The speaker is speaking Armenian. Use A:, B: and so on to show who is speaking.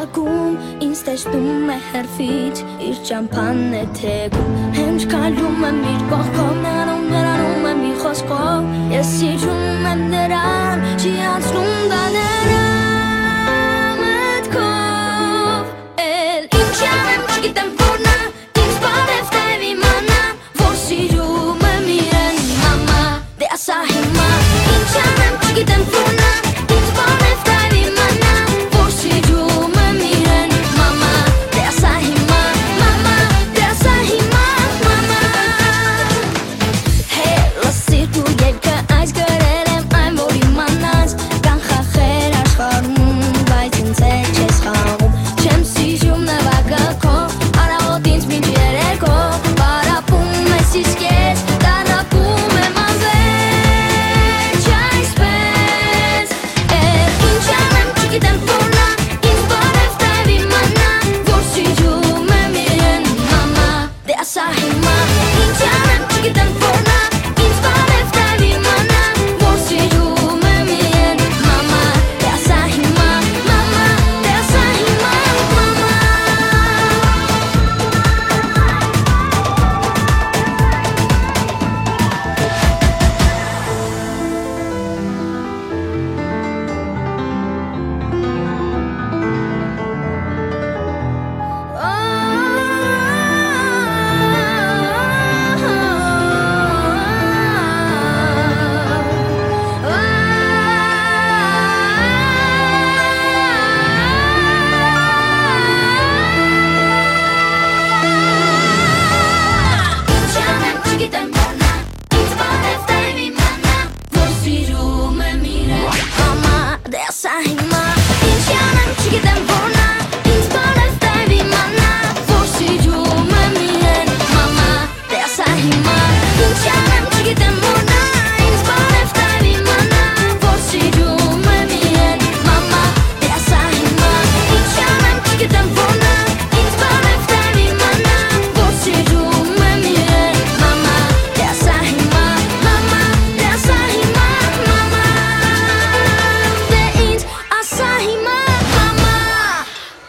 A: շակում ինձ տեսնում է հերվից իր ճամփան է թեքում հենց քայլում եմ իր կողքով նրանում եմ մի խոսքով ես սիրում եմ նրան չի անցնում դա նրա մտքով էլ ինչ անեմ չգիտեմ որ